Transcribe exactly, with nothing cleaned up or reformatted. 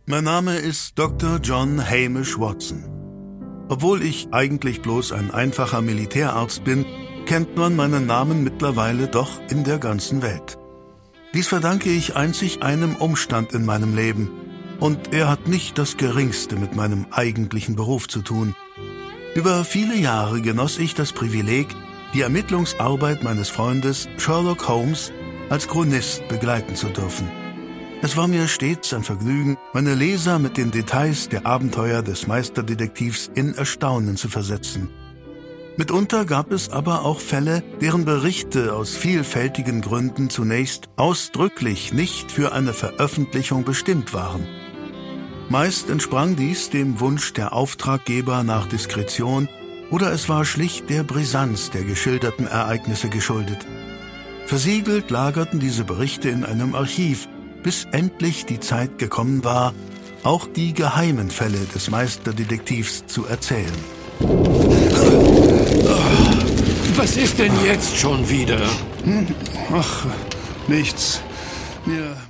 Mein Name ist Doktor John Hamish Watson. Obwohl ich eigentlich bloß ein einfacher Militärarzt bin, kennt man meinen Namen mittlerweile doch in der ganzen Welt. Dies verdanke ich einzig einem Umstand in meinem Leben, und er hat nicht das Geringste mit meinem eigentlichen Beruf zu tun. Über viele Jahre genoss ich das Privileg, die Ermittlungsarbeit meines Freundes Sherlock Holmes als Chronist begleiten zu dürfen. Es war mir stets ein Vergnügen, meine Leser mit den Details der Abenteuer des Meisterdetektivs in Erstaunen zu versetzen. Mitunter gab es aber auch Fälle, deren Berichte aus vielfältigen Gründen zunächst ausdrücklich nicht für eine Veröffentlichung bestimmt waren. Meist entsprang dies dem Wunsch der Auftraggeber nach Diskretion oder es war schlicht der Brisanz der geschilderten Ereignisse geschuldet. Versiegelt lagerten diese Berichte in einem Archiv, bis endlich die Zeit gekommen war, auch die geheimen Fälle des Meisterdetektivs zu erzählen. Was ist denn jetzt schon wieder? Ach, nichts. Mir